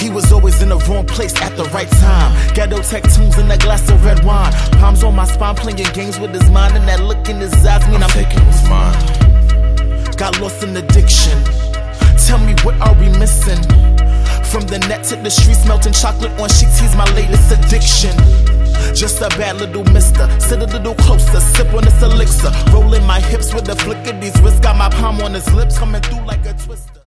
He was always in the wrong place at the right time. Ghetto tattoos and a glass of red wine. Palms on my spine, playing games with his mind. And that look in his eyes mean I'm thinking it's mine. Got lost in addiction. Tell me, what are we missing? From the net to the streets, melting chocolate on sheets, he's my latest addiction. Just a bad little mister, sit a little closer, sip on this elixir. Rolling my hips with the flick of these wrists, got my palm on his lips, coming through like a twister.